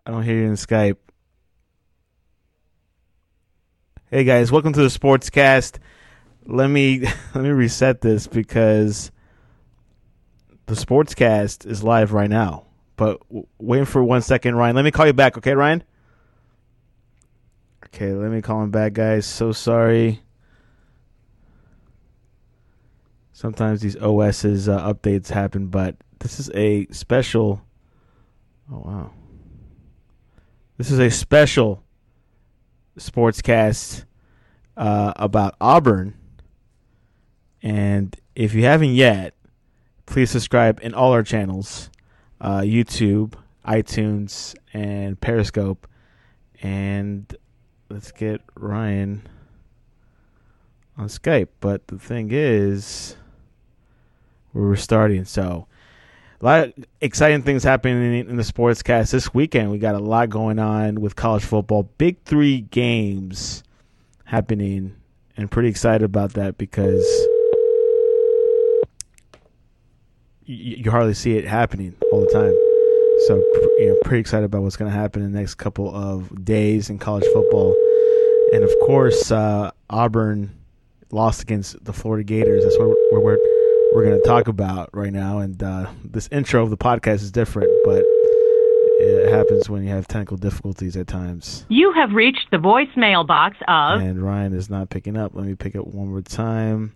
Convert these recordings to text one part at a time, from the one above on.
I don't hear you in Skype. Hey guys, welcome to the Sportscast. Let me reset this because the Sportscast is live right now. But wait for 1 second, Ryan. Let me call you back, okay, Ryan? Okay, let me call him back, guys. So sorry. Sometimes these OS's updates happen, but this is a special. Oh wow. This is a special sportscast about Auburn. And if you haven't yet, please subscribe in all our channels, YouTube, iTunes, and Periscope. And let's get Ryan on Skype. But the thing is, we're starting, so a lot of exciting things happening in the Sportscast this weekend. We got a lot going on with college football. Big 3 games happening, and pretty excited about that because you hardly see it happening all the time. So, pretty excited about what's going to happen in the next couple of days in college football. And, of course, Auburn lost against the Florida Gators. That's what we're going to talk about right now. And this intro of the podcast is different, but it happens when you have technical difficulties at times. You have reached the voicemail box of... And Ryan is not picking up. Let me pick up one more time.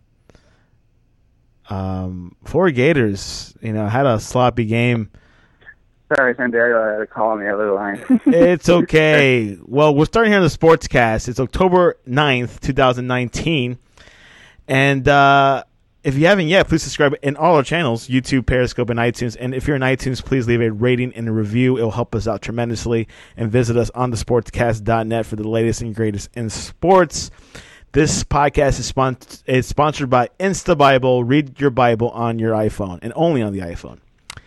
Florida Gators, had a sloppy game. Sorry, Santiago, I had to call on the other line. It's okay. Well, we're starting here on the Sportscast. It's October 9th, 2019. And if you haven't yet, please subscribe in all our channels, YouTube, Periscope, and iTunes. And if you're in iTunes, please leave a rating and a review. It will help us out tremendously. And visit us on thesportscast.net for the latest and greatest in sports. This podcast is sponsored by InstaBible. Read your Bible on your iPhone, and only on the iPhone.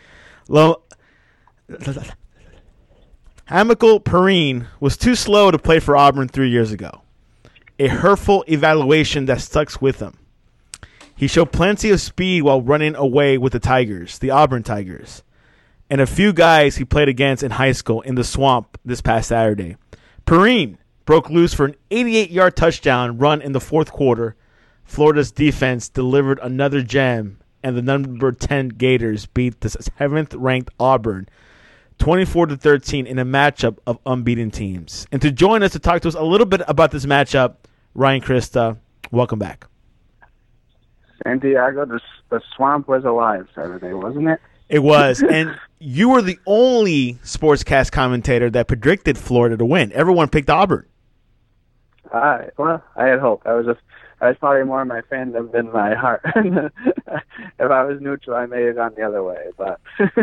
Hamilcar Perrine was too slow to play for Auburn 3 years ago. A hurtful evaluation that stuck with him. He showed plenty of speed while running away with the Tigers, the Auburn Tigers, and a few guys he played against in high school in the swamp this past Saturday. Perrine broke loose for an 88-yard touchdown run in the fourth quarter. Florida's defense delivered another gem, and the number 10 Gators beat the 7th-ranked Auburn 24-13 in a matchup of unbeaten teams. And to join us to talk to us a little bit about this matchup, Ryan Christa, welcome back. Santiago, the swamp was alive Saturday, wasn't it? It was, and you were the only sportscast commentator that predicted Florida to win. Everyone picked Auburn. Well, I had hope. I was probably more my fandom than my heart. If I was neutral, I made it on the other way. But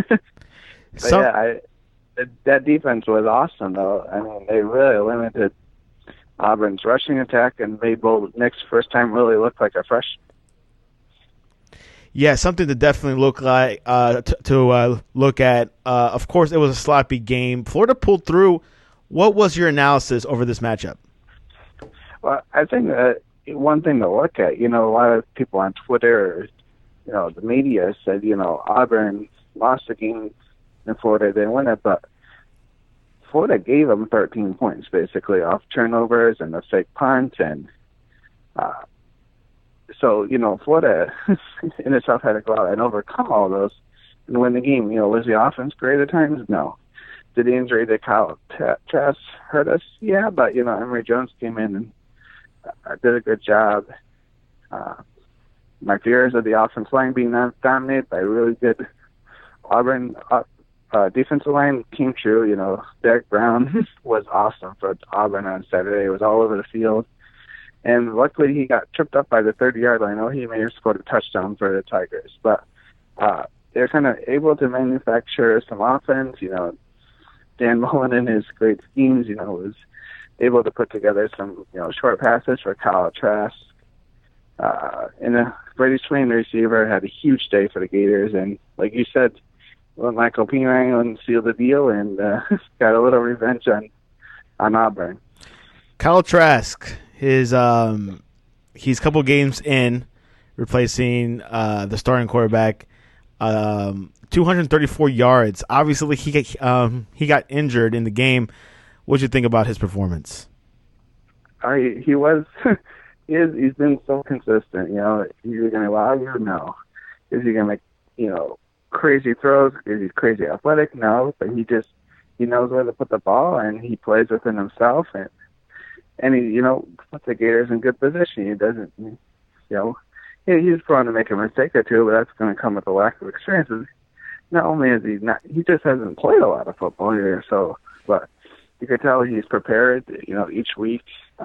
that defense was awesome, though. I mean, they really limited Auburn's rushing attack and made Bo Nix first time really look like a freshman. Yeah, something to definitely look like to look at. Of course, it was a sloppy game. Florida pulled through. What was your analysis over this matchup? Well, I think that one thing to look at, a lot of people on Twitter, the media said, Auburn lost the game in Florida, they didn't win it, but Florida gave them 13 points basically off turnovers and a fake punt, and so, Florida in itself had to go out and overcome all those and win the game. Was the offense great at times? No. Did the injury to Kyle Trask hurt us? Yeah, but, Emory Jones came in and did a good job. My fears of the offensive line being dominated by a really good Auburn defensive line came true. Derek Brown was awesome for Auburn on Saturday. It was all over the field. And luckily he got tripped up by the 30-yard line. He may have scored a touchdown for the Tigers. But they're kind of able to manufacture some offense. Dan Mullen and his great schemes, was able to put together some, short passes for Kyle Trask. And Brady Swain, the receiver, had a huge day for the Gators. And like you said, Michael Pirine sealed the deal and got a little revenge on Auburn. Kyle Trask, he's a couple games in, replacing the starting quarterback. 234 yards. Obviously, he got injured in the game. What did you think about his performance? He was he's been so consistent. Is he going to allow you? No. Is he going to make crazy throws? Is he crazy athletic? No. But he knows where to put the ball, and he plays within himself, and he puts the Gators in good position. He doesn't he's prone to make a mistake or two, but that's going to come with a lack of experience. Not only is he just hasn't played a lot of football here, but you can tell he's prepared, each week.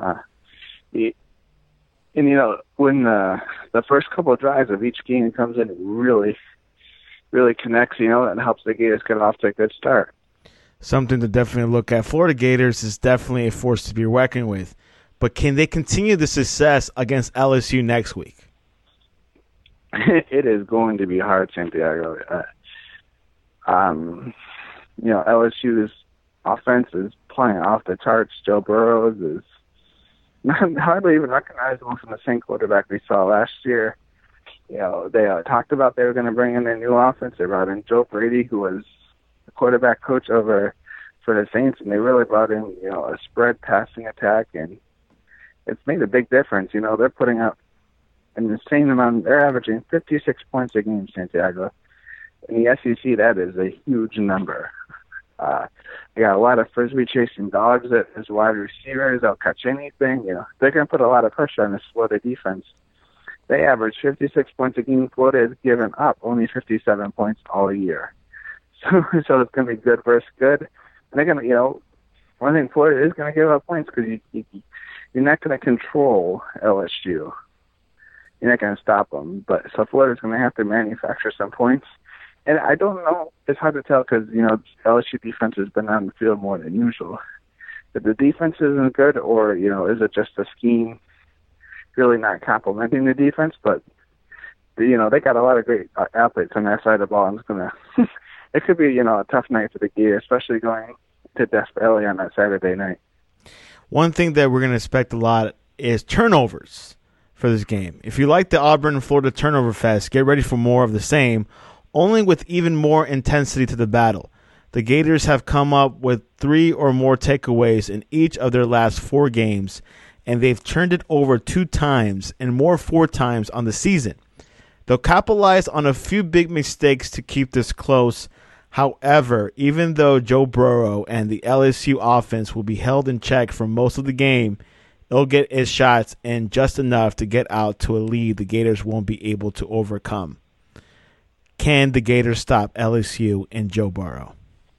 When the first couple of drives of each game comes in, it really, really connects, and helps the Gators get off to a good start. Something to definitely look at. Florida Gators is definitely a force to be reckoned with, but can they continue the success against LSU next week? It is going to be hard, Santiago. LSU's offense is playing off the charts. Joe Burrows is hardly even recognizable from the same quarterback we saw last year. They talked about they were going to bring in their new offense. They brought in Joe Brady, who was the quarterback coach for the Saints, and they really brought in a spread passing attack, and it's made a big difference. They're putting up an insane amount. They're averaging 56 points a game, Santiago. In the SEC, that is a huge number. They got a lot of frisbee chasing dogs as wide receivers. They'll catch anything. They're going to put a lot of pressure on this Florida defense. They average 56 points a game. Florida has given up only 57 points all year. So it's going to be good versus good. And they're going to, one thing Florida is going to give up points because you're not going to control LSU. You're not going to stop them. But so Florida's going to have to manufacture some points. And I don't know. It's hard to tell because, LSU defense has been on the field more than usual. If the defense isn't good or, is it just the scheme really not complementing the defense? But, they got a lot of great athletes on that side of the ball. I'm just going to – it could be, a tough night for the Gators, especially going to Death Valley on that Saturday night. One thing that we're going to expect a lot is turnovers for this game. If you like the Auburn and Florida turnover fest, get ready for more of the same, only with even more intensity to the battle. The Gators have come up with 3 or more takeaways in each of their last 4 games, and they've turned it over 2 times and more 4 times on the season. They'll capitalize on a few big mistakes to keep this close. However, even though Joe Burrow and the LSU offense will be held in check for most of the game, it'll get its shots in just enough to get out to a lead the Gators won't be able to overcome. Can the Gators stop LSU and Joe Burrow?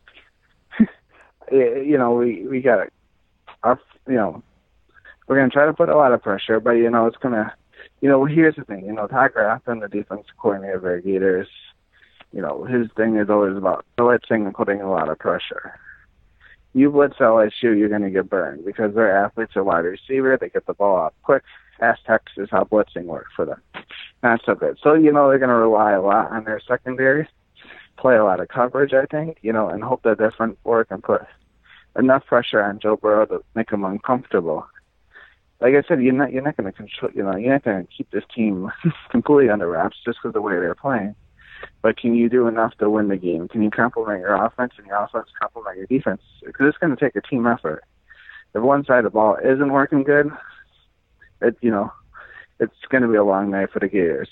We got we're going to try to put a lot of pressure, but, it's going to, here's the thing, Todd Grafton, the defense coordinator for the Gators, his thing is always about blitzing and putting a lot of pressure. You blitz LSU, you're going to get burned because their athletes are wide receiver. They get the ball out quick. Ask Texas how blitzing works for them. Not so good. So, they're going to rely a lot on their secondary, play a lot of coverage, I think, and hope that their front four can put enough pressure on Joe Burrow to make him uncomfortable. Like I said, you're not going to control, you're not going to keep this team completely under wraps just because of the way they're playing. But can you do enough to win the game? Can you complement your offense and your offense complement your defense? Because it's going to take a team effort. If one side of the ball isn't working good, it's going to be a long night for the Gators.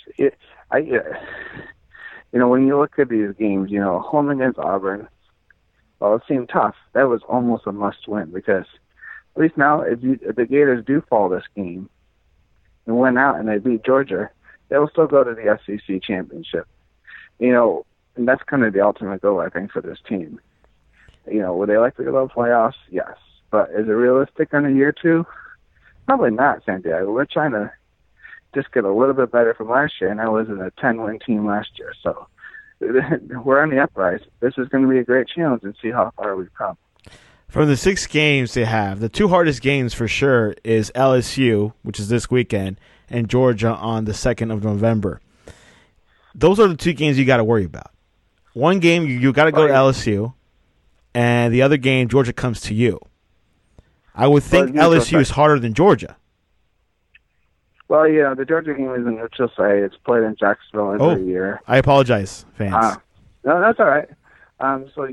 When you look at these games, home against Auburn, well, it seemed tough. That was almost a must-win because at least now, if the Gators do fall this game and win out and they beat Georgia, they will still go to the SEC championship. And that's kind of the ultimate goal, I think, for this team. Would they like to go to the playoffs? Yes. But is it realistic in a year or two? Probably not, Santiago. We're trying to just get a little bit better from last year, and I was in a 10-win team last year. So we're on the uprise. This is going to be a great challenge and see how far we've come. From the 6 games they have, the 2 hardest games for sure is LSU, which is this weekend, and Georgia on the 2nd of November. Those are the 2 games you got to worry about. One game, you got to go to LSU, and the other game, Georgia comes to you. I would think LSU is harder than Georgia. Well, the Georgia game is a neutral site. It's played in Jacksonville every year. I apologize, fans. No, that's all right. So,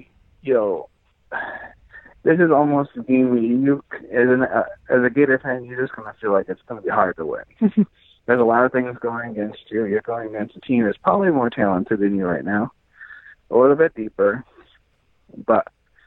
this is almost a game where you, as a Gator fan, you're just going to feel like it's going to be hard to win. There's a lot of things going against you. You're going against a team that's probably more talented than you right now, a little bit deeper. But,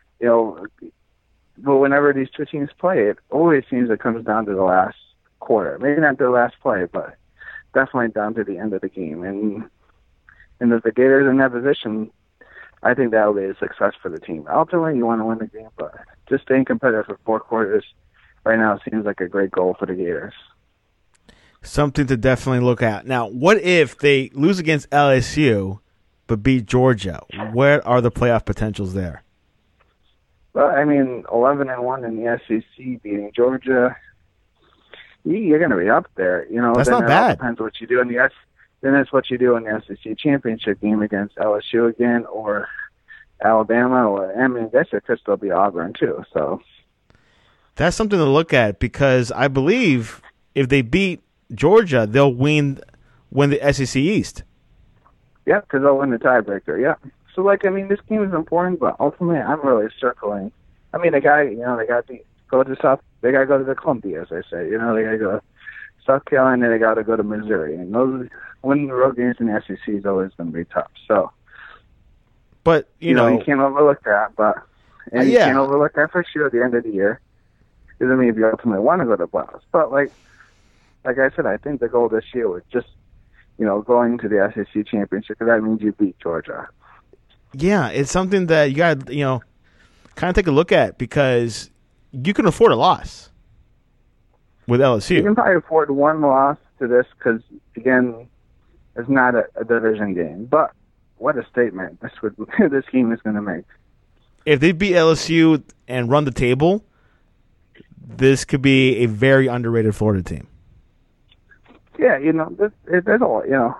but whenever these two teams play, it always seems it comes down to the last quarter. Maybe not the last play, but definitely down to the end of the game. And if the Gators are in that position, I think that will be a success for the team. Ultimately, you want to win the game, but just staying competitive for 4 quarters right now seems like a great goal for the Gators. Something to definitely look at. Now, what if they lose against LSU but beat Georgia? What are the playoff potentials there? Well, 11-1 in the SEC, beating Georgia, you're going to be up there. That's not bad. Depends what you do in the Then it's what you do in the SEC championship game against LSU again, or Alabama, or I guess it could still be Auburn too. So that's something to look at, because I believe if they beat Georgia, they'll win the SEC East. Yeah, because they'll win the tiebreaker. Yeah. So this game is important, but ultimately, I'm really circling. they got to go to They got to go to the Clumpy, as I say. They got to go to South Carolina. They got to go to Missouri, and those. Winning the road games in the SEC is always going to be tough. So, but you can't overlook that. But you can't overlook that for sure at the end of the year. Doesn't mean if you ultimately want to go to the playoffs. But like I said, I think the goal this year was just going to the SEC championship, because that means you beat Georgia. Yeah, it's something that you got to kind of take a look at, because you can afford a loss with LSU. You can probably afford one loss to this, because again, it's not a division game, but what a statement this game is going to make. If they beat LSU and run the table, this could be a very underrated Florida team. Yeah, there's a lot.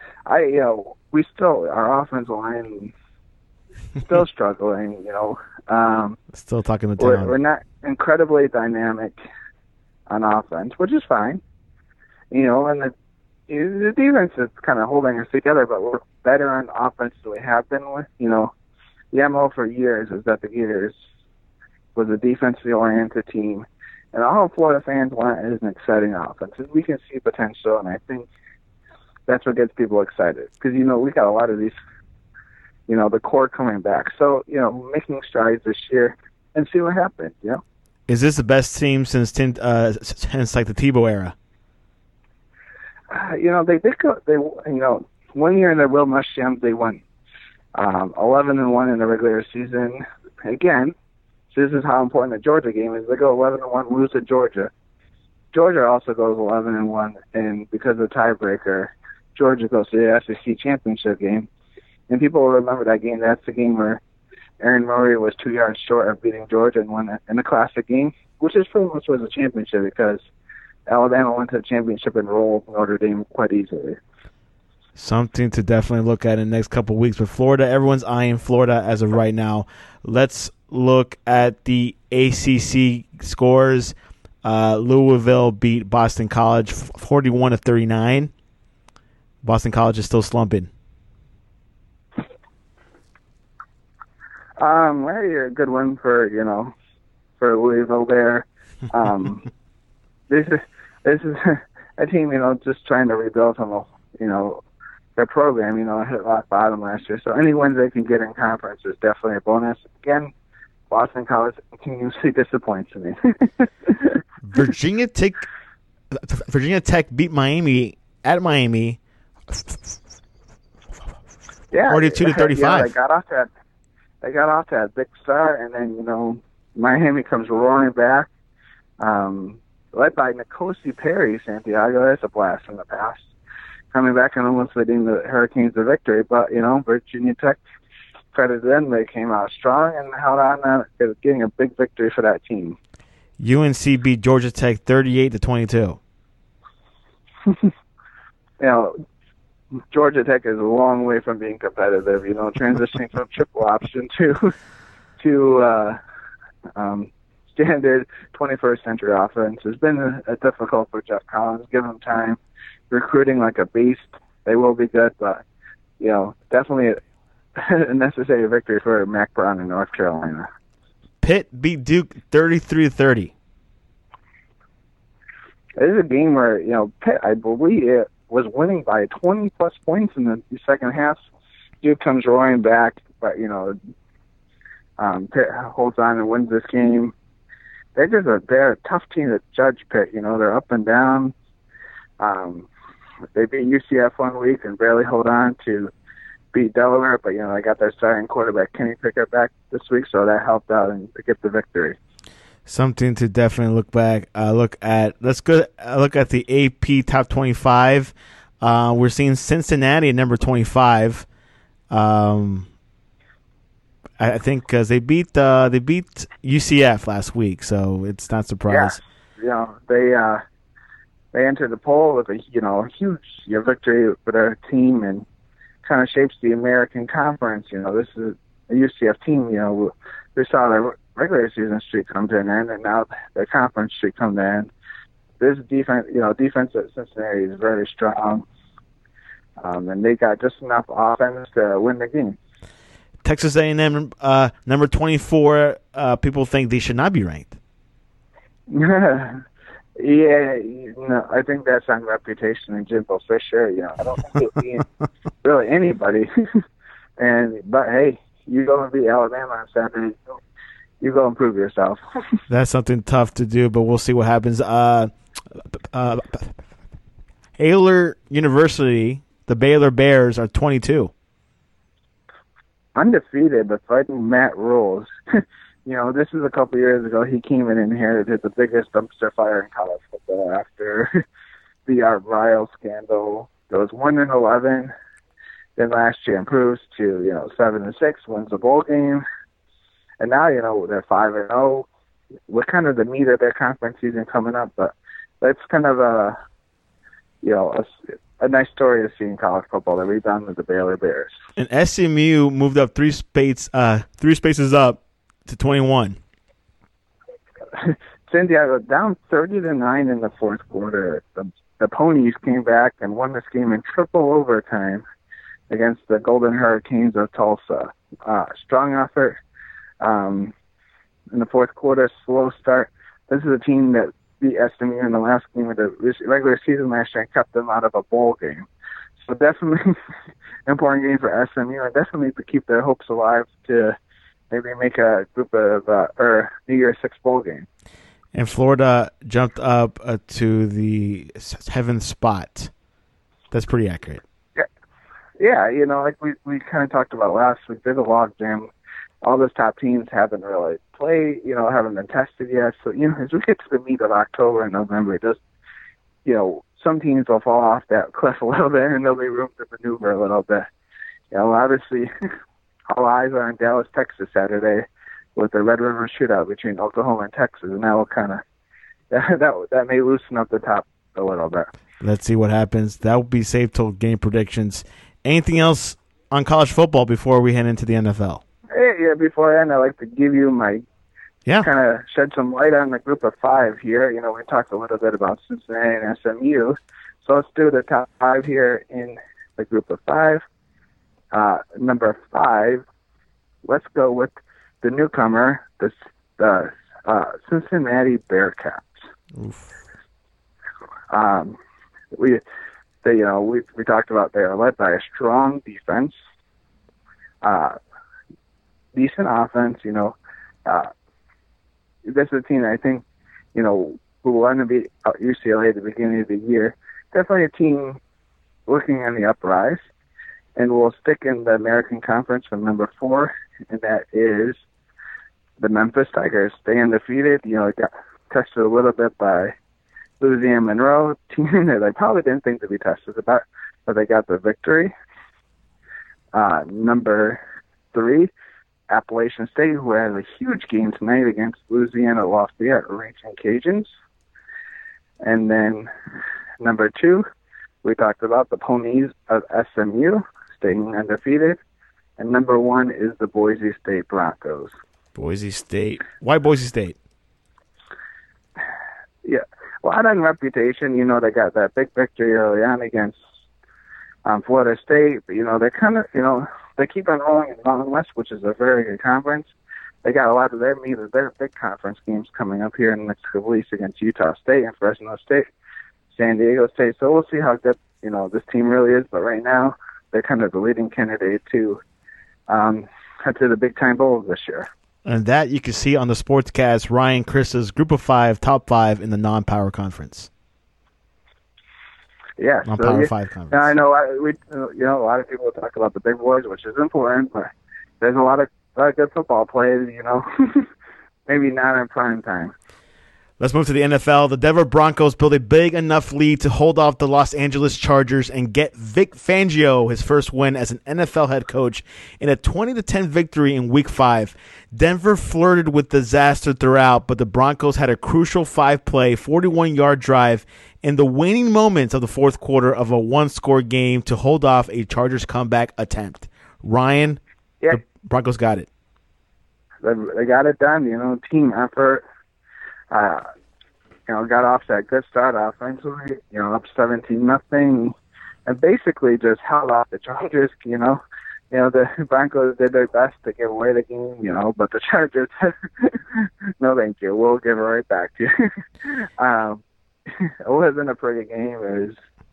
We still, our offensive line still struggling. Still talking the town. We're not incredibly dynamic on offense, which is fine. And the defense is kind of holding us together, but we're better on offense than we have been with. The MO for years is that the Gators was a defensively oriented team, and all Florida fans want is an exciting offense. And we can see potential, and I think that's what gets people excited, because we got a lot of these, the core coming back. So making strides this year and see what happens. Is this the best team since like the Tebow era? They did go. They 1 year in the Will Muschamp, they won 11-1 in the regular season. Again, this is how important the Georgia game is. They go 11-1, lose to Georgia. Georgia also goes 11-1, and because of the tiebreaker, Georgia goes to the SEC championship game. And people will remember that game. That's the game where Aaron Murray was 2 yards short of beating Georgia and won in the classic game, which is pretty much was a championship, because Alabama went to the championship and rolled Notre Dame quite easily. Something to definitely look at in the next couple of weeks. But Florida, everyone's eyeing Florida as of right now. Let's look at the ACC scores. Louisville beat Boston College 41-39. Boston College is still slumping. Maybe a good one for Louisville there. This is a team, just trying to rebuild from their program. Hit rock bottom last year. So any wins they can get in conference is definitely a bonus. Again, Boston College continuously disappoints me. Virginia Tech beat Miami at Miami. 42-35. Yeah, they got off that big start, and then Miami comes roaring back. Led by N'Kosi Perry, Santiago. That's a blast from the past. Coming back and almost leading the Hurricanes to victory, but Virginia Tech, credit to them, they came out strong and held on, getting a big victory for that team. UNC beat Georgia Tech 38-22. Georgia Tech is a long way from being competitive. standard 21st century offense. It's been difficult for Jeff Collins. Give him time. Recruiting like a beast. They will be good, but, definitely a necessary victory for Mac Brown in North Carolina. Pitt beat Duke 33-30. It is a game where, Pitt, I believe, it was winning by 20-plus points in the second half. Duke comes roaring back, but, Pitt holds on and wins this game. They're a tough team to judge, Pitt. They're up and down. They beat UCF one week and barely hold on to beat Delaware, but, they got their starting quarterback, Kenny Pickett, back this week, so that helped out and to get the victory. Something to definitely look at. Let's go look at the AP Top 25. We're seeing Cincinnati at number 25. I think because they beat UCF last week, so it's not surprising. Yeah, they entered the poll with a huge victory for their team and kind of shapes the American Conference. This is a UCF team. We saw their regular season streak come to an end, and now their conference streak come to an end. This defense at Cincinnati is very strong, and they got just enough offense to win the game. Texas A&M, number 24. People think they should not be ranked. Yeah, I think that's on reputation and Jimbo Fisher. I don't think it'll be really anybody. But hey, you go and beat Alabama on Saturday. You go and prove yourself. That's something tough to do, but we'll see what happens. Baylor University, the Baylor Bears are 22. Undefeated, but fighting Matt Rules. This is a couple years ago. He came in and inherited the biggest dumpster fire in college football after the Art Briles scandal. It was 1-11. Then last year improves to 7-6, wins the bowl game, and now they're 5-0. We're kind of the meat of their conference season coming up, but that's kind of a nice story to see in college football. They rebound with the Baylor Bears. And SMU moved up three spaces up to 21. San Diego down 30-9 in the fourth quarter. The Ponies came back and won this game in triple overtime against the Golden Hurricanes of Tulsa. Strong effort in the fourth quarter, slow start. This is a team that beat SMU in the last game of the regular season last year and kept them out of a bowl game. So definitely important game for SMU, and definitely to keep their hopes alive to maybe make a group of New Year's Six bowl game. And Florida jumped up to the 7th spot. That's pretty accurate. Yeah, like we kind of talked about last week, there's a log jam. All those top teams haven't really played, haven't been tested yet. So, as we get to the meat of October and November, it just, some teams will fall off that cliff a little bit and there'll be room to maneuver a little bit. Obviously, all eyes are on Dallas, Texas Saturday with the Red River Shootout between Oklahoma and Texas, and that will kind of that may loosen up the top a little bit. Let's see what happens. That will be safe till game predictions. Anything else on college football before we head into the NFL? Yeah, before then, I'd like to give you my kind of shed some light on the group of five here. We talked a little bit about Cincinnati and SMU, so let's do the top five here in the group of five. Number 5, let's go with the newcomer, the Cincinnati Bearcats. Oof. We talked about they are led by a strong defense, decent offense. This is a team I think who will want to be UCLA at the beginning of the year. Definitely a team looking on the uprise. And we'll stick in the American Conference from number 4, and that is the Memphis Tigers. They undefeated. Got tested a little bit by Louisiana Monroe, team that I probably didn't think to be tested about, but they got the victory. Number 3, Appalachian State, who had a huge game tonight against Louisiana Lafayette, Raging Cajuns. And then number 2, we talked about the Ponies of SMU, staying undefeated. And number 1 is the Boise State Broncos. Boise State. Why Boise State? lot on reputation. You know, they got that big victory early on against Florida State, but, you know, they're kind of, you know, they keep on rolling in Mountain West, which is a very good conference. They got a lot of their big conference games coming up here in the next couple weeks against Utah State and Fresno State, San Diego State. So we'll see how good, you know, this team really is. But right now, they're kind of the leading candidate to head to the Big Time Bowl this year. And that you can see on the Sportscast, Ryan Chris's Group of 5, top 5 in the non-power conference. Yeah, non-power 5 conference. I know a lot of people talk about the big boys, which is important, but there's a lot of good football played, you know, maybe not in prime time. Let's move to the NFL. The Denver Broncos built a big enough lead to hold off the Los Angeles Chargers and get Vic Fangio his first win as an NFL head coach in a 20-10 victory in Week 5. Denver flirted with disaster throughout, but the Broncos had a crucial 5-play, 41-yard drive in the waning moments of the fourth quarter of a one-score game to hold off a Chargers comeback attempt. Ryan, The Broncos got it. They got it done, you know, team effort. You know, got off that good start offensively, you know, up 17-0, and basically just held off the Chargers. You know, the Broncos did their best to give away the game, you know, but the Chargers, no, thank you, we'll give it right back to you. It wasn't a pretty game. It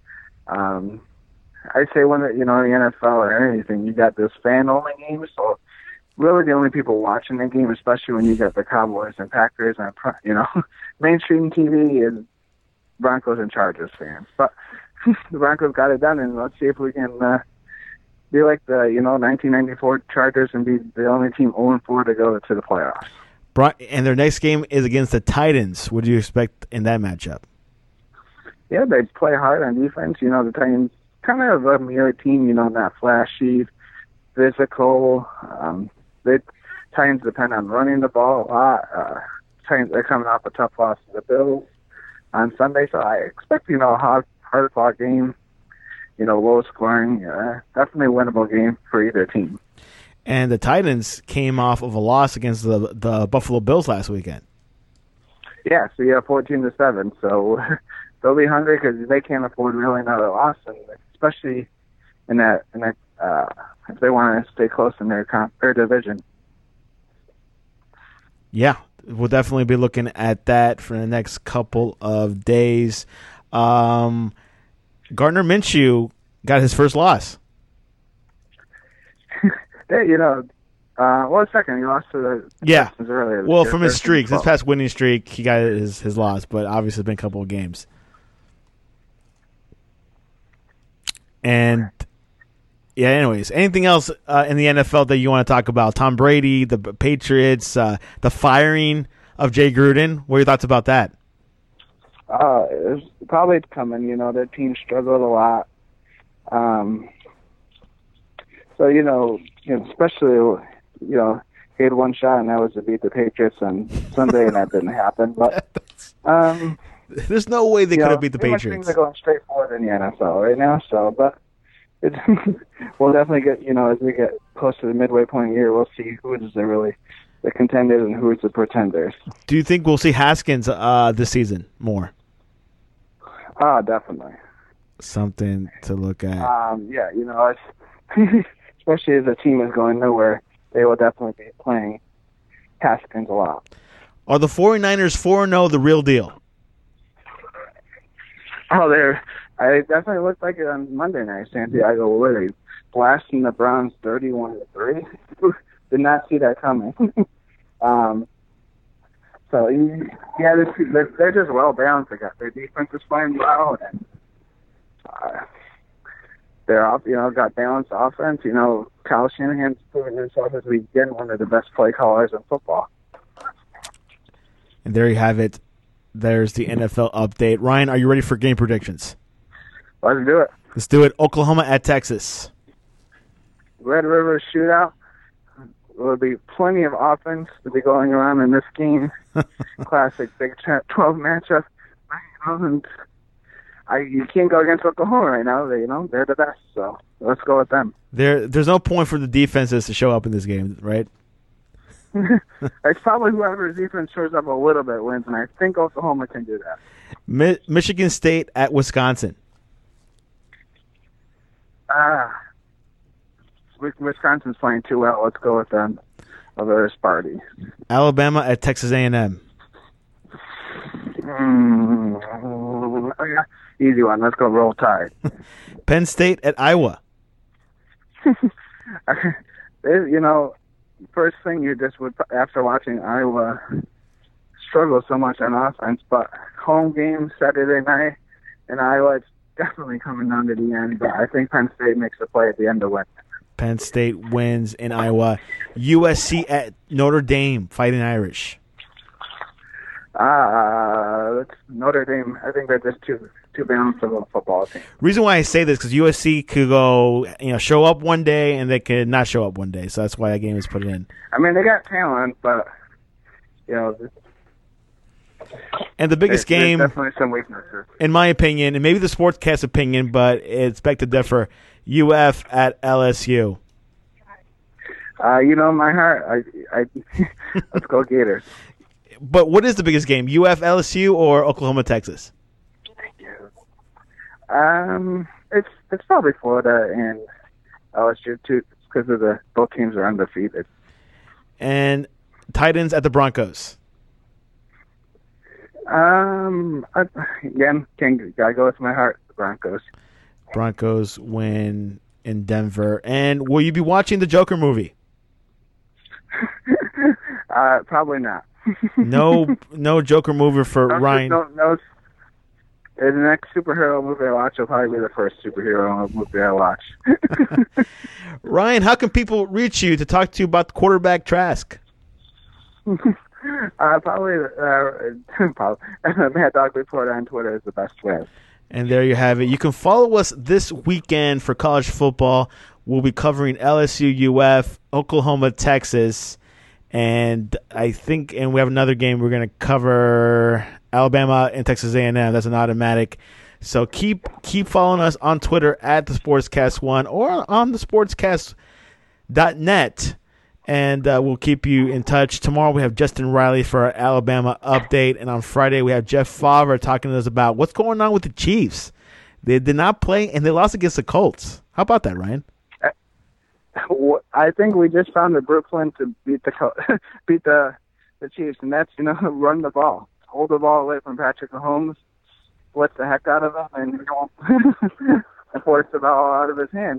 was, I'd say when in the NFL or anything, you got this fan-only game, so really the only people watching the game, especially when you got the Cowboys and Packers on, you know, mainstream TV, is Broncos and Chargers fans. But the Broncos got it done, and let's see if we can be like the 1994 Chargers and be the only team 0-4 to go to the playoffs. And their next game is against the Titans. What do you expect in that matchup? Yeah, they play hard on defense. You know, the Titans kind of a mere team, you know, not flashy, physical. The Titans depend on running the ball a lot. Titans, they're coming off a tough loss to the Bills on Sunday, so I expect, you know, a hard-fought game, you know, low-scoring, definitely a winnable game for either team. And the Titans came off of a loss against the Buffalo Bills last weekend. Yeah, so 14-7. So they'll be hungry because they can't afford really another loss, and especially in that if they want to stay close in their division. Yeah, we'll definitely be looking at that for the next couple of days. Gardner Minshew got his first loss. Second. He lost to the Texans earlier. Well, from his streak, his past winning streak, he got his loss, but obviously it's been a couple of games. And yeah, anyways, anything else in the NFL that you want to talk about? Tom Brady, the Patriots, the firing of Jay Gruden. What are your thoughts about that? It's probably coming. You know, their team struggled a lot. So, especially, he had one shot, and that was to beat the Patriots on Sunday, and that didn't happen. But there's no way they could have beat the Patriots. Things are going straight forward in the NFL right now. So, but we'll definitely get, as we get close to the midway point of the year, we'll see who is the contenders and who is the pretenders. Do you think we'll see Haskins this season more? Definitely. Something to look at. It's especially as the team is going nowhere, they will definitely be playing Haskins a lot. Are the 49ers 4-0 the real deal? I definitely looked like it on Monday night, Santiago, where they blasting the Browns 31-3. Did not see that coming. They're just well balanced. They got their defense is playing well, and they're off. Got balanced offense. Kyle Shanahan's proven himself as one of the best play callers in football. And there you have it. There's the NFL update. Ryan, are you ready for game predictions? Let's do it. Let's do it. Oklahoma at Texas. Red River shootout. There will be plenty of offense to be going around in this game. Classic Big 12 matchup. And you can't go against Oklahoma right now. They're the best, so let's go with them. There's no point for the defenses to show up in this game, right? It's probably whoever's defense shows up a little bit wins, and I think Oklahoma can do that. Michigan State at Wisconsin. Wisconsin's playing too well. Let's go with them. Over Sparty. Alabama at Texas A&M. Easy one. Let's go Roll Tide. Penn State at Iowa. First thing you just would, after watching Iowa struggle so much on offense, but home game Saturday night in Iowa, it's definitely coming down to the end. But I think Penn State makes a play at the end to win. Penn State wins in Iowa. USC at Notre Dame, Fighting Irish. That's Notre Dame. I think they're just too balanced of a football team. Reason why I say this because USC could go, show up one day and they could not show up one day. So that's why that game is put in. I mean, they got talent, but and the biggest game, there's definitely some weaknesses, in my opinion, and maybe the sportscast opinion, but it's back to differ. UF at LSU. My heart. I let's go Gators. But what is the biggest game? UF LSU or Oklahoma Texas? It's probably Florida and LSU too, because of both teams are undefeated. And Titans at the Broncos. Again, gotta go with my heart. The Broncos. Broncos win in Denver. And will you be watching the Joker movie? Probably not. No Joker movie for Ryan. No. The next superhero movie I watch will probably be the first superhero movie I watch. Ryan, how can people reach you to talk to you about the quarterback Trask? Probably Mad Dog Report on Twitter is the best way. And there you have it. You can follow us this weekend for college football. We'll be covering LSU, UF, Oklahoma, Texas, and we have another game we're going to cover Alabama and Texas A&M. That's an automatic. So keep following us on Twitter at the Sportscast1 or on the Sportscast.net. And we'll keep you in touch. Tomorrow we have Justin Riley for our Alabama update. And on Friday we have Jeff Favre talking to us about what's going on with the Chiefs. They did not play, and they lost against the Colts. How about that, Ryan? I think we just found a blueprint to beat the Chiefs, and that's, run the ball. Hold the ball away from Patrick Mahomes, blitz the heck out of him, and force the ball out of his hands.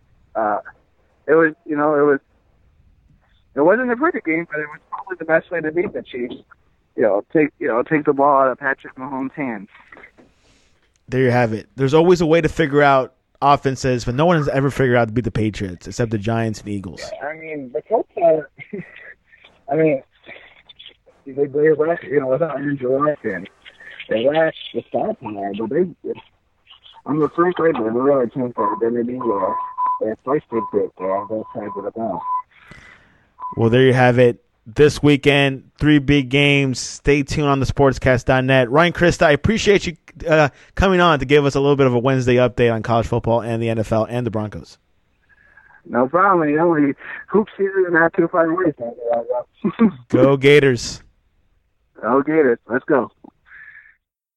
It wasn't a pretty game, but it was probably the best way to beat the Chiefs. Take the ball out of Patrick Mahomes' hands. There you have it. There's always a way to figure out offenses, but no one has ever figured out to beat the Patriots except the Giants and Eagles. I mean, the Colts are. they lack, without Andrew Luck, they lack the star power, but on the first grade, they really can't for identity. They're feisty group. They're on both sides of the ball. Well, there you have it. This weekend, 3 big games. Stay tuned on the sportscast.net. Ryan Christa, I appreciate you coming on to give us a little bit of a Wednesday update on college football and the NFL and the Broncos. No problem. Hoop season is not too far away. Go Gators. Go Gators. Let's go.